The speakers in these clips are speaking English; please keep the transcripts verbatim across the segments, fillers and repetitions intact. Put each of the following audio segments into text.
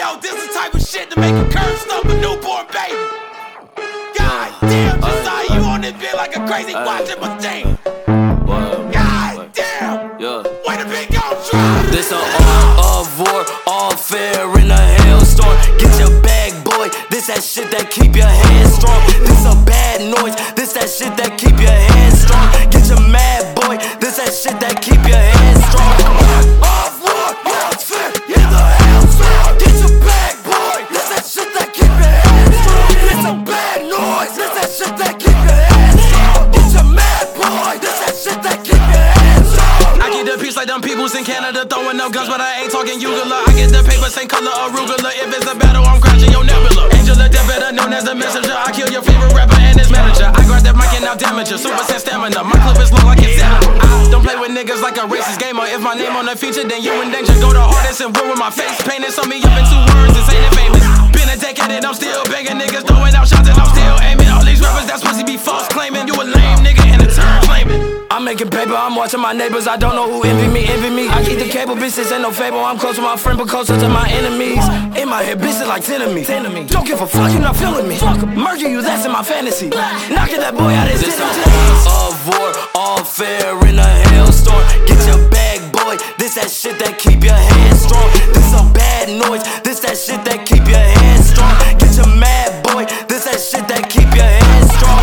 Yo, this is the type of shit to make a curve stump a newborn baby. God damn, just saw you on this bit like a crazy watching machine. God damn, way to be gon' try. This a all of war, all fair in a hailstorm. Get your bag, boy, this that shit that keep your hands strong. This a bad noise, this that shit that keep your hands strong. Get your mad, boy, this that shit that keep your hands strong. All war, all fair in the hailstorm. Get your bag, boy, this that shit that keep your hands strong. This a bad noise, this that shit that keep your hands strong. Get your mad, boy, this that shit that keep your hands strong. I get the peace like them peoples in Canada throwing up guns, but I ain't talking Ugula. I get the paper, same color arugula. If it's a battle, I'm crashing your nebula. Angel of death, better known as a messenger. I kill your favorite rapper and his manager. I grab that mic and now damage her. Super Saiyan stamina. My clip is long like it's animal. I don't play with niggas like a racist gamer. If my name on the feature, then you in danger. Go to hardest and ruin my face. Painting some me up in two words and saying it famous. Been a decade and I'm still begging niggas, throwing out shots and I'm still aiming. All these rappers that's supposed to be false claiming. You a lame nigga and a turn claiming. I'm making paper, I'm watching my neighbors. I don't know who envy me, envy me. I keep the cable, bitches ain't no fable. I'm close to my friend, but closer to my enemies. In my head, bitches like ten of me. Don't give a fuck, you not feeling me. Murder you, that's in my fantasy. Knocking that boy out his This of war, all fair in a hailstorm. Get your bag, boy, this that shit that keep your hands strong. This a bad noise, this that shit that keep your hands strong. Get your mad, boy, this that shit that keep your hands strong.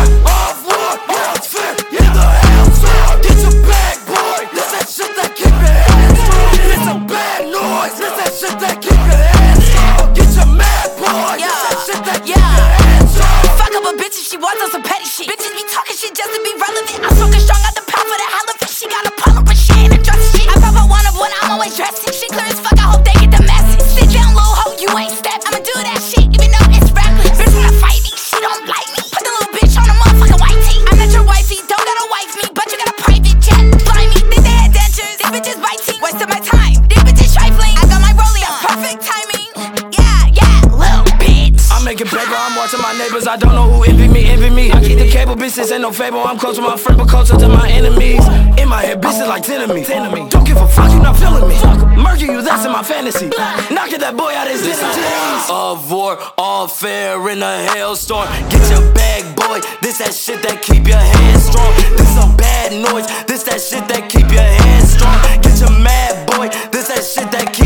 Of war, all fair in the hailstorm. Get your bag, boy, this that shit that keep your hands strong. It's a bad noise, this that shit that keep your hands strong. Get your mad, boy, this that shit that keep your hands strong. Fuck up a bitch if she wants on some petty shit. Bitches be talking shit just to be relevant. I'm smoking strong out the pound for the hell of it. She got a problem, but she ain't addressing shit. I pop out one of when I'm always dressing. She clear as fuck, I hope they get the message. Sit down, little hoe, you ain't step. I'ma do that shit, even though it's reckless. Bitch wanna fight me, she don't like me. Put the little bitch on a motherfucking white tee. I met your wifey, don't gotta wife me, but you got a private jet. Fly me, think they had dentures. These bitches biting, wasting my time. These bitches trifling, I got my rollie on. Perfect timing, yeah, yeah, little bitch. I'm making paper, I'm watching my neighbors. I don't know who envy me, envy me. I keep the cable, bitches ain't no fable. I'm close to my friend, but closer to my enemies. In my head, bitches like ten of me. Don't give a fuck, you not feeling me. Murder you, that's in my fantasy. Knocking that boy out his energy. Of war, all fair in a hailstorm. Get your bag, boy, this that shit that keep your hands strong. This a bad noise, this that shit that keep your hands strong. Get your mad, boy, this that shit that keep